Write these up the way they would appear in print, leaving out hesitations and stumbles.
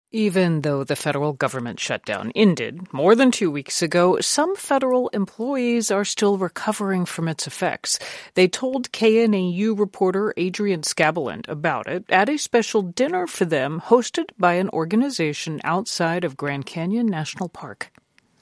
Even though the federal government shutdown ended more than 2 weeks ago, some federal employees are still recovering from its effects. They told KNAU reporter Adrian Skabeland about it at a special dinner for them hosted by an organization outside of Grand Canyon National Park.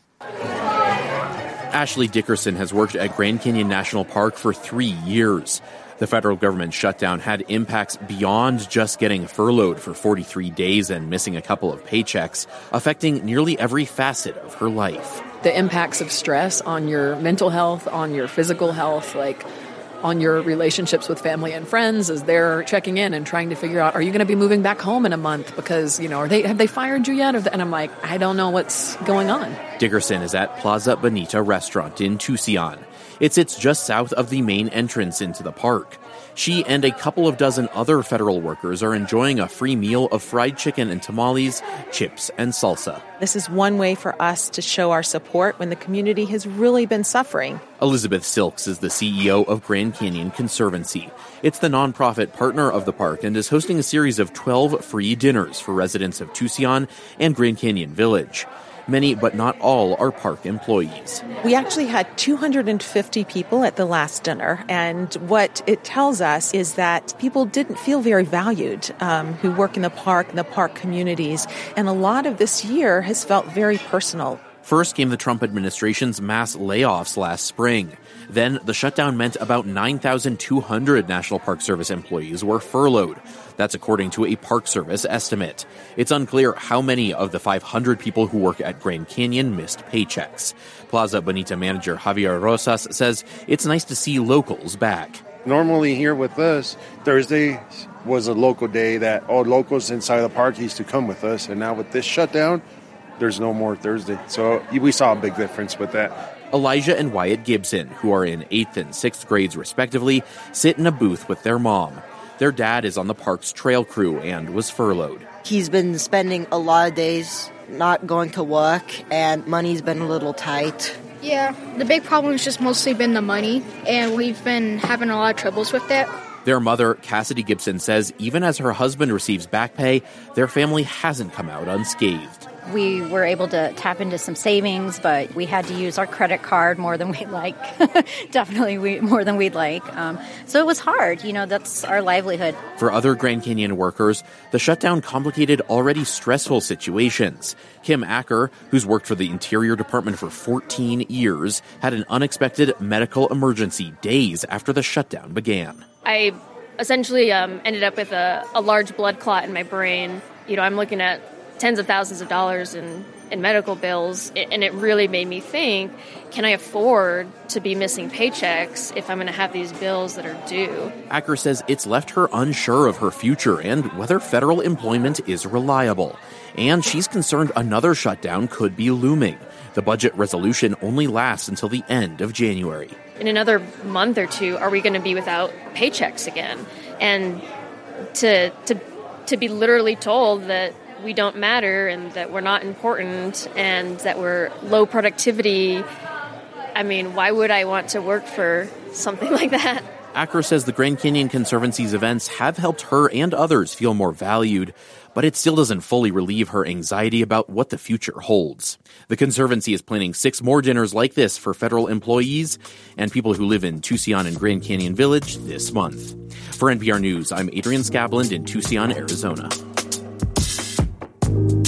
Ashley Dickerson has worked at Grand Canyon National Park for 3 years. The federal government shutdown had impacts beyond just getting furloughed for 43 days and missing a couple of paychecks, affecting nearly every facet of her life. The impacts of stress on your mental health, on your physical health, on your relationships with family and friends as they're checking in and trying to figure out, are you going to be moving back home in a month? Because, have they fired you yet? And I'm like, I don't know what's going on. Dickerson is at Plaza Bonita restaurant in Tucson. It sits just south of the main entrance into the park. She and a couple of dozen other federal workers are enjoying a free meal of fried chicken and tamales, chips, and salsa. This is one way for us to show our support when the community has really been suffering. Elizabeth Silks is the CEO of Grand Canyon Conservancy. It's the nonprofit partner of the park and is hosting a series of 12 free dinners for residents of Tucson and Grand Canyon Village. Many, but not all, are park employees. We actually had 250 people at the last dinner, and what it tells us is that people didn't feel very valued who work in the park communities, and a lot of this year has felt very personal. First came the Trump administration's mass layoffs last spring. Then the shutdown meant about 9,200 National Park Service employees were furloughed. That's according to a Park Service estimate. It's unclear how many of the 500 people who work at Grand Canyon missed paychecks. Plaza Bonita manager Javier Rosas says it's nice to see locals back. Normally here with us, Thursday was a local day that all locals inside the park used to come with us. And now with this shutdown, there's no more Thursday. So we saw a big difference with that. Elijah and Wyatt Gibson, who are in 8th and 6th grades respectively, sit in a booth with their mom. Their dad is on the park's trail crew and was furloughed. He's been spending a lot of days not going to work, and money's been a little tight. Yeah, the big problem has just mostly been the money, and we've been having a lot of troubles with that. Their mother, Cassidy Gibson, says even as her husband receives back pay, their family hasn't come out unscathed. We were able to tap into some savings, but we had to use our credit card more than we'd like. Definitely more than we'd like. So it was hard. That's our livelihood. For other Grand Canyon workers, the shutdown complicated already stressful situations. Kim Acker, who's worked for the Interior Department for 14 years, had an unexpected medical emergency days after the shutdown began. I essentially ended up with a large blood clot in my brain. I'm looking at tens of thousands of dollars in medical bills, and it really made me think, can I afford to be missing paychecks if I'm going to have these bills that are due? Acker says it's left her unsure of her future and whether federal employment is reliable. And she's concerned another shutdown could be looming. The budget resolution only lasts until the end of January. In another month or two, are we going to be without paychecks again? And to be literally told that we don't matter and that we're not important and that we're low productivity. I mean, why would I want to work for something like that? Acker says the Grand Canyon Conservancy's events have helped her and others feel more valued, but it still doesn't fully relieve her anxiety about what the future holds. The Conservancy is planning 6 more dinners like this for federal employees and people who live in Tucson and Grand Canyon Village this month. For NPR News, I'm Adrian Skabeland in Tucson, Arizona.